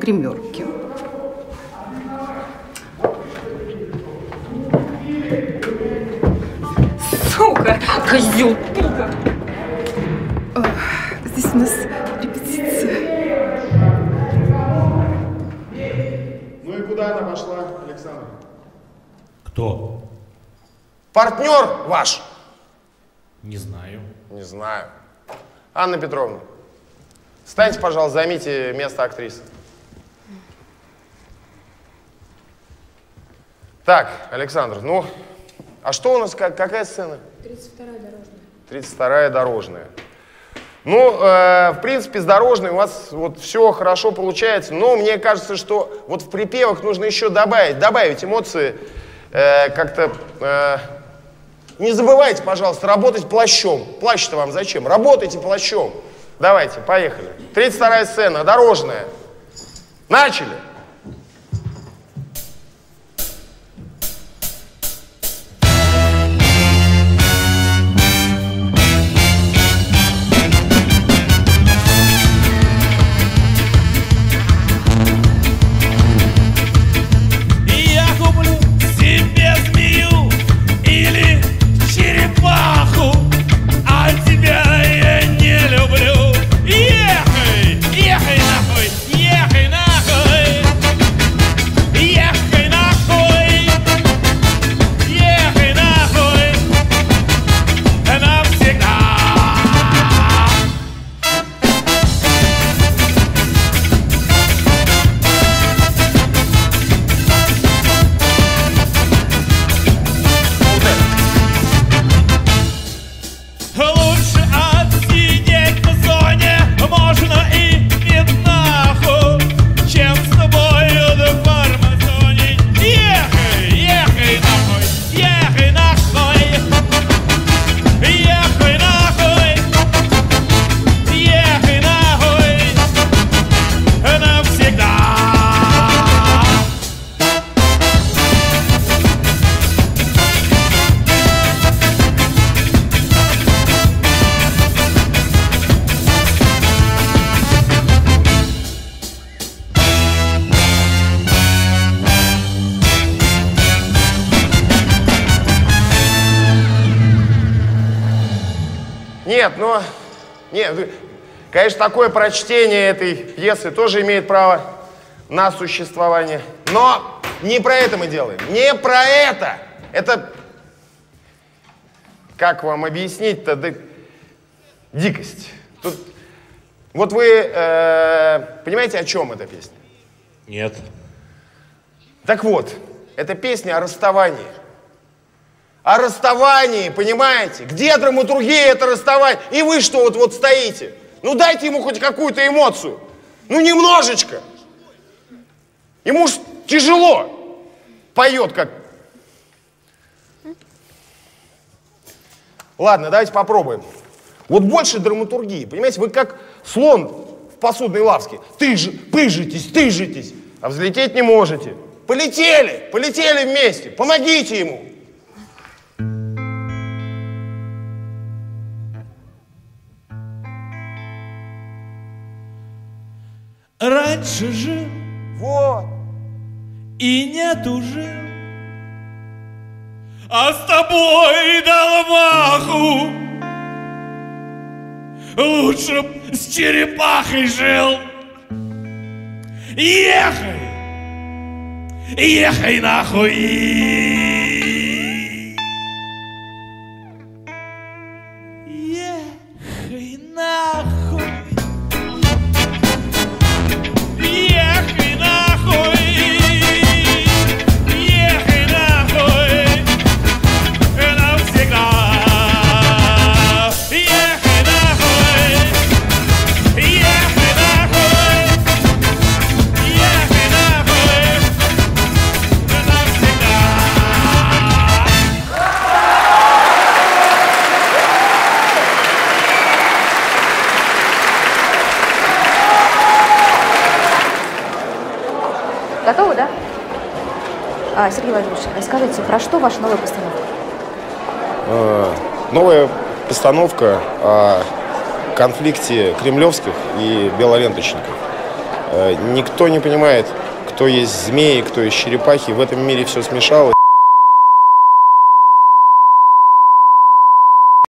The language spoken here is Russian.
гримерки. Сука! Козел! Здесь у нас репетиция. Ну и куда она пошла, Александр? Кто? Партнер ваш. Не знаю. Не знаю. Анна Петровна, встаньте, пожалуйста, займите место актрисы. Так, Александр, ну, а что у нас, какая сцена? 32-я дорожная. 32-я дорожная. Ну, в принципе, с дорожной у вас вот все хорошо получается, но мне кажется, что вот в припевах нужно еще добавить эмоции, как-то... Не забывайте, пожалуйста, работать плащом. Плащ-то вам зачем? Работайте плащом. Давайте, поехали. 32-я сцена, дорожная. Начали. Я куплю себе змею или черепаху, а тебя я не люблю. Ехай, ехай нахуй, ехай нахуй, ехай нахуй, ехай нахуй, навсегда. Лучше отсидеть в зоне можно и пятнаху, чем с тобою дофармазонить. Ехай, ехай нахуй, ехай нахуй, ехай нахуй, ехай нахуй, навсегда. Нет, ну, нет, конечно, такое прочтение этой пьесы тоже имеет право на существование. Но не про это мы делаем. Не про это. Это, как вам объяснить-то, да, дикость. Тут, вот вы понимаете, о чем эта песня? Нет. Так вот, это песня о расставании. О расставании, понимаете? Где драматургия это расставание? И вы что вот стоите? Ну дайте ему хоть какую-то эмоцию. Ну немножечко. Ему ж тяжело. Поет как... Ладно, давайте попробуем. Вот больше драматургии, понимаете? Вы как слон в посудной лавке. Тыжитесь, а взлететь не можете. Полетели вместе. Помогите ему. Раньше жил Вот. и нет уже, а с тобой дал маху. Лучше б с черепахой жил. Ехай, ехай нахуй. Ехай нахуй. Ехай нахуй. Ехай нахуй. Навсегда. Ехай нахуй. Ехай нахуй. Ехай нахуй. Навсегда. Готовы, да? Сергей Владимирович, скажите, про что ваша новая постановка? Новая постановка о конфликте кремлевских и белоленточников. Никто не понимает, кто есть змеи, кто есть черепахи. В этом мире все смешалось.